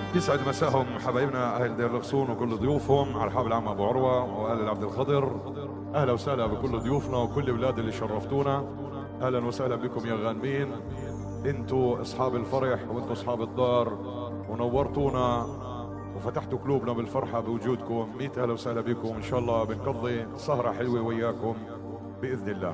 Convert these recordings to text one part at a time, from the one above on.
يسعد مساهم حبايبنا اهل دير الغصون وكل ضيوفهم، على الحاب العام ابو عروه واهل العبد الخضر. اهلا وسهلا بكل ضيوفنا وكل اولاد اللي شرفتونا. اهلا وسهلا بكم يا غانمين، انتوا اصحاب الفرح وانتوا اصحاب الدار ونورتونا وفتحتوا قلوبنا بالفرحه بوجودكم. 100 اهلا وسهلا بكم، ان شاء الله بنقضي سهره حلوه وياكم باذن الله.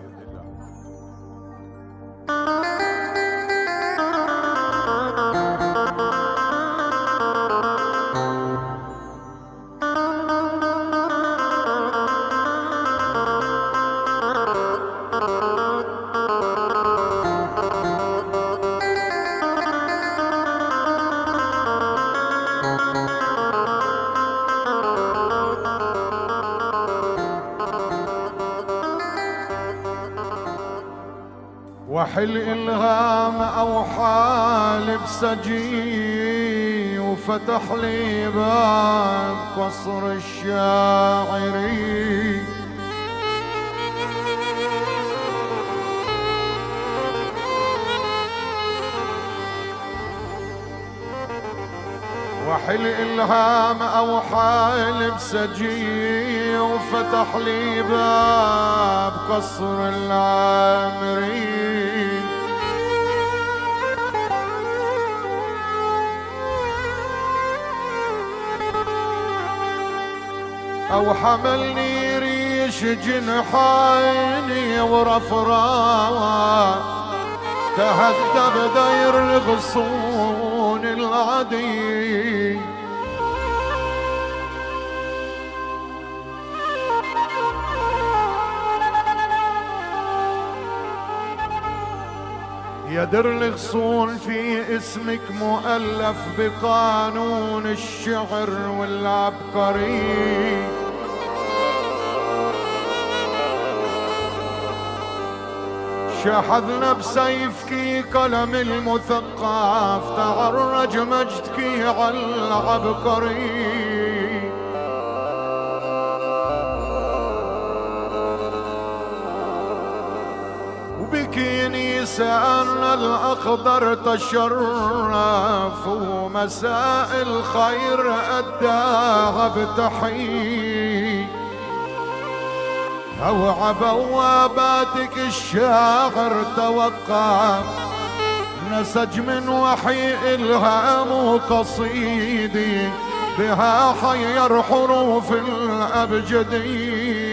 وحل إلهام أو حال بسجي وفتح لي باب قصر الشاعري. وحل إلهام أو حال بسجي وفتح لي باب قصر العامري. أو حملني ريش جنحيني ورفراوة تهدى بدير الغصون العدي. يا در الغصون في اسمك مؤلف بقانون الشعر والعبقري. شحذنا بسيفك قلم المثقف تعرج مجدك على العبقري. وبكيني سألنا الأخضر تشرف ومساء الخير أداها بتحيي. هوع بواباتك الشاعر توقف نسج من وحي إلهام قصيدي بها حير حروف الأبجدي.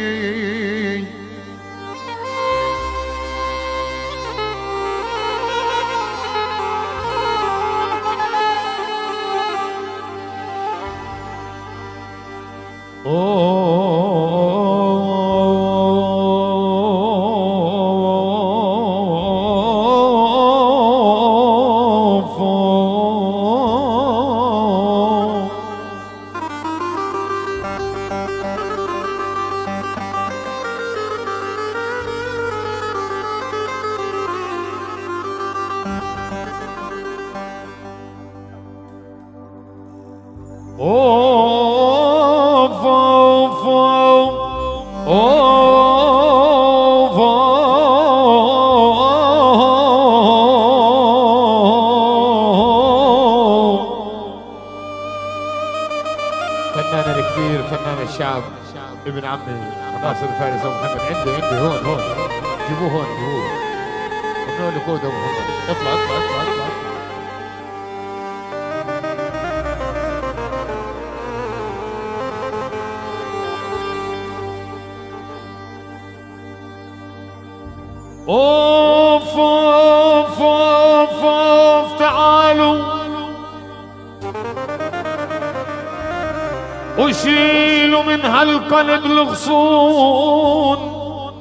فنان الكبير فنان الشعب ابن عمي ناصر الفارس ابو محمد. عندي هون جيبوه هون جيبوه ابنه لكود ابو محمد. اطلع اطلع اطلع اطلع, اطلع. اوف اوف اوف اوف تعالوا وشيلوا من هالقلب الغصون.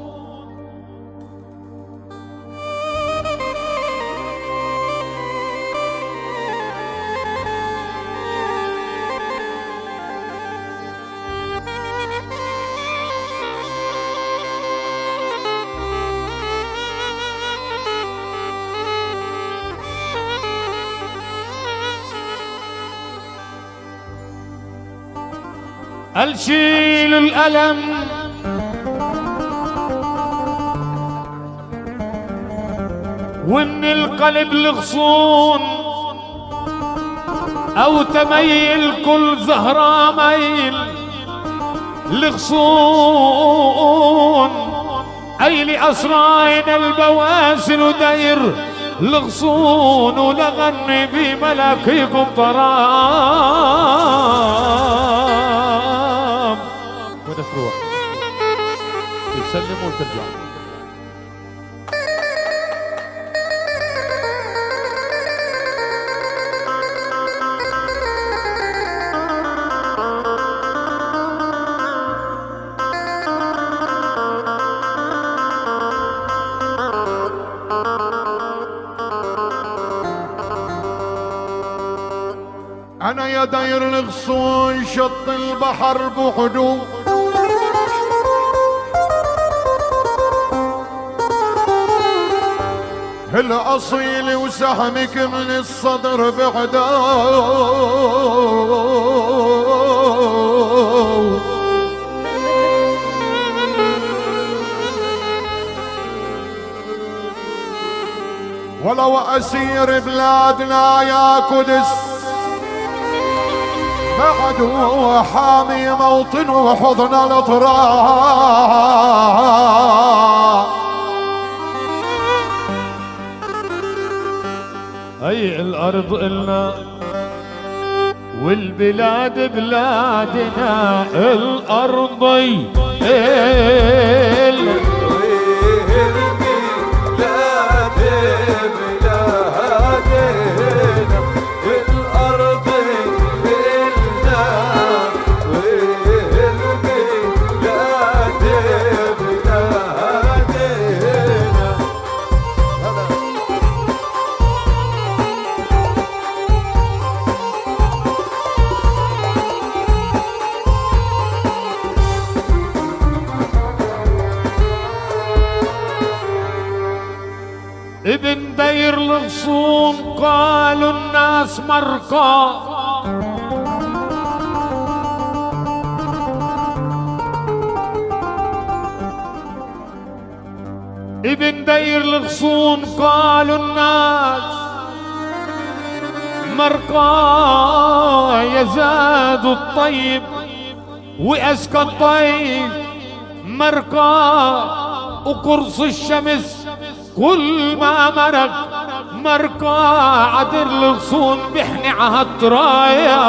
الشيل الألم ومن القلب الغصون او تميل كل زهرة ميل لغصون اي لاسراين البواسل ودير لغصون ولغني بملاكيكم طرام وين تروح تسلم وترجع. أنا يا داير الغصون شط البحر بوحدو الأصيل وسهمك من الصدر بعدو ولو أسير بلادنا يا قدس بعد حامي موطن وحضن الاطراف. اي الارض النا والبلاد بلادنا الارضي ابن دير الغصون قالوا الناس مرقى ابن دير الغصون قالوا الناس مرقى يزاد الطيب وأزكى الطيب مرقى وقرص الشمس كل ما مرق مرقى عدر الغصون بحني عهالطرايا.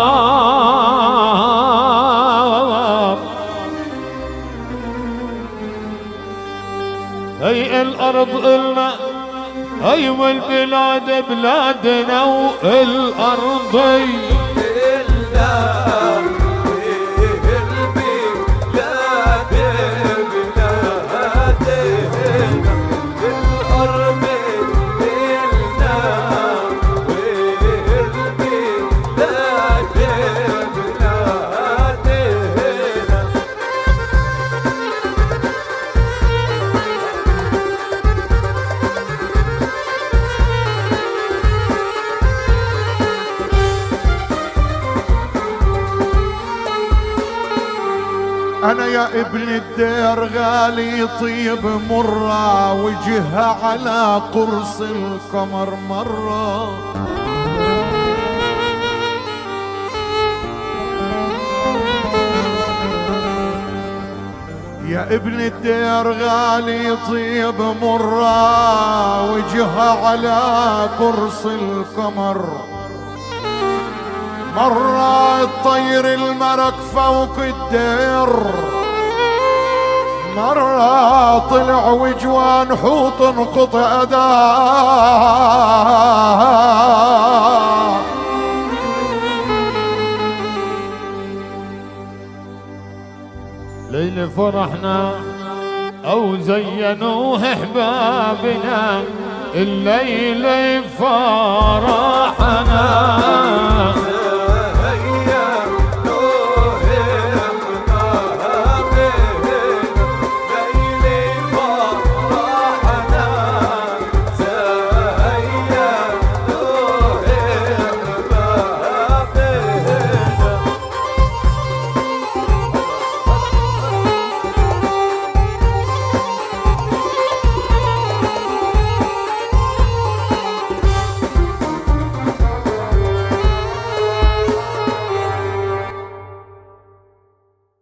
هي الارض النا هي والبلاد بلادنا والارضي أنا يا ابن الدير غالي طيب مرة وجهها على قرص القمر مرة يا ابن الدير غالي طيب مرة وجهها على قرص القمر مرة الطير المرق فوق الدير مرة طلع وجوان حوط انقطع أداء ليل فرحنا أو زينوه أحبابنا الليل فرحنا